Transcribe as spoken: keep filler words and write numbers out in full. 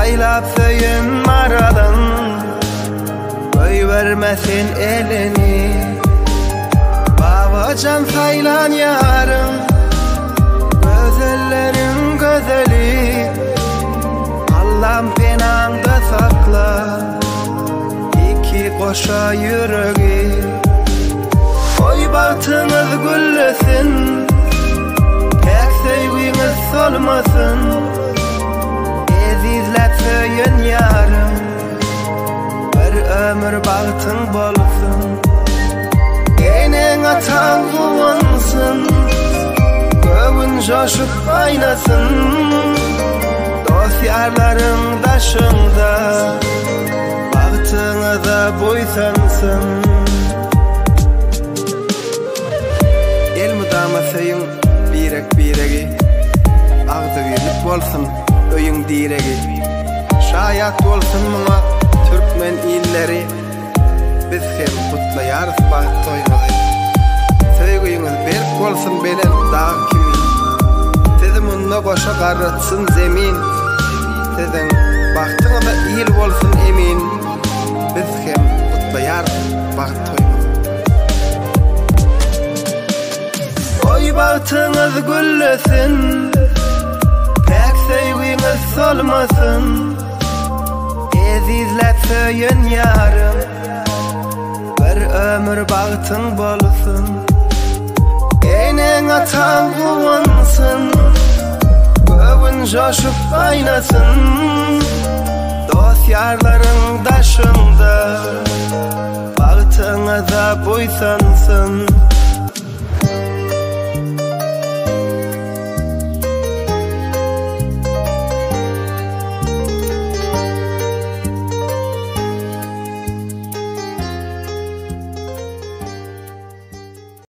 saylap söyün maradan, koy vermesin elini. Babacan saylan yarım, gözellerin gözeli. Allah'ım penanda sakla, iki koşa yüreği. Oy bahtınız güllesin, pek sevginiz solmasın. Ezizlet söyün yarım, bir ömür bahtın bolsun. Enen atan kuvansın, göğün coşup kaynasın. Dosyarların daşında, bahtınıza boysansın. El mudama söyün birek biregi, ağzı gelip bolsun öyün diregi. Şayat olsun muna Türkmen illeri, biz hem kutlayarız baht toymalı. Söygüyünüz berk bolsun belen dağ kimi. Sizin munna koşa karıtsın zemin. Sizin bahtına da iyil bolsun emin. Biz hem kutlayarız baht toymalı. Oy bahtınız güllesin, pek sevginiz solmasın. Ezizlet söyün yarım, bir ömür bahtın bolsun. Enen atan kuvansın, göğün coşup kaynasın. Dosyarların daşında, bahtınıza boysansın.